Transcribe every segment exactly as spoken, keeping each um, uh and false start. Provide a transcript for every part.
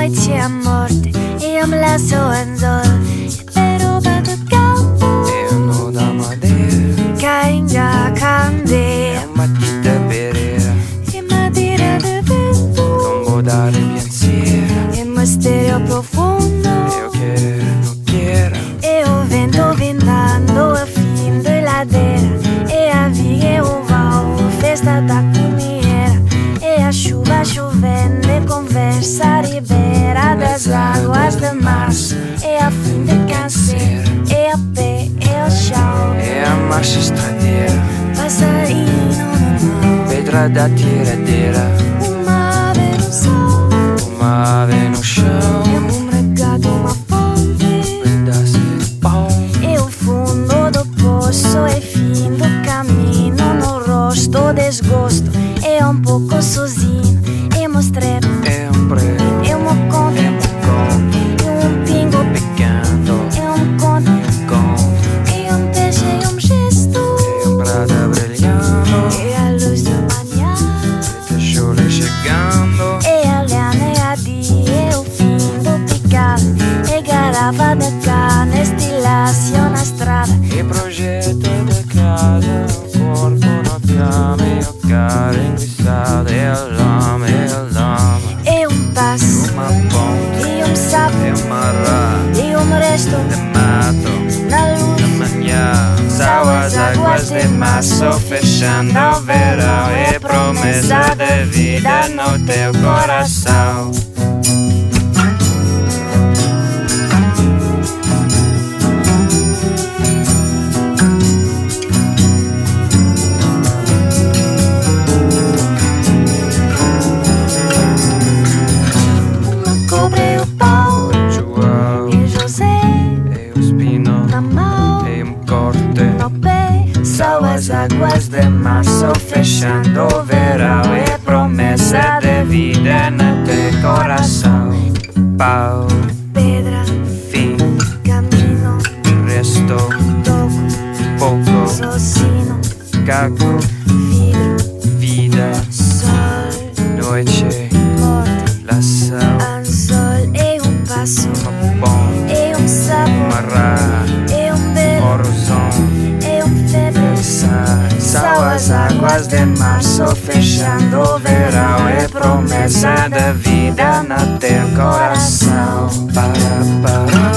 noite é a morte e eu me lanço anzol. Pero bato campo eu não da madeira, cainga candeia, é uma tita pereira, e madeira de vento, não vou dar pensiero, e mistério profundo. eu quero, não quero, E o vento ventando a fim de ladeira, e a viga e o val, festa da comida, e a chuva chovendo, e conversa ribeira das águas de março, e a fim de câncer, e a pé, e o chão, é a marcha estradeira, passarinho no mar, pedra da tiradeira, uma ave no sol, uma ave no chão, e um regado, uma fonte, pedaço de pau, e o fundo do poço, e fim do caminho no rosto, desgosto, e um pouco sozinho, e mostrar, é um breu, e um conto, é um conto, e um pingo, picando, e um conto, conto, e um peixe, e um gesto, é um prada brilhando, e a luz da manhã, e chuva chegando, e a lhana, e a dia, e o fim do picado, e garrafa de carne, estilação na estrada, e projeto de casa, o corpo na cama, e o cara enguiçado, e a lama, e a lama, e um passo, uma ponte, e um sapo, e uma rá, e um resto, de mato, na luz. manhã, são as águas de março fechando o verão, e promessa de vida no teu coração. Cobre o pau, João, e José, e o espino, na mão, e um corte, no pé, são as águas de março fechando o verão, e promessa de vida no teu coração. Pau, pedra, fim, caminho, resto, toco, pouco, sozinho, caco, vidro, vida, sol, noite, morte, lação, anzol, e um passo, uma ponte, e um sapo, uma rá, e um belo, horizonte, e um febre, sai. São as águas de março fechando o verão, e promessa de vida no teu coração. Para, para,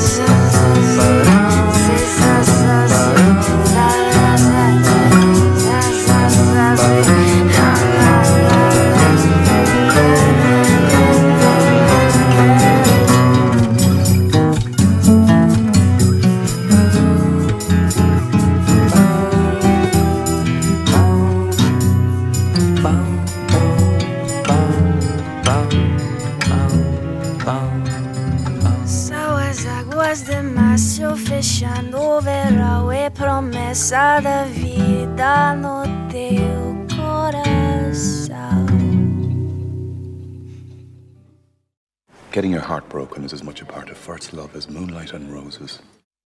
São as águas de março fechando o verão, e promessa da vida no teu coração. Getting your heart broken is as much a part of first love as moonlight and roses.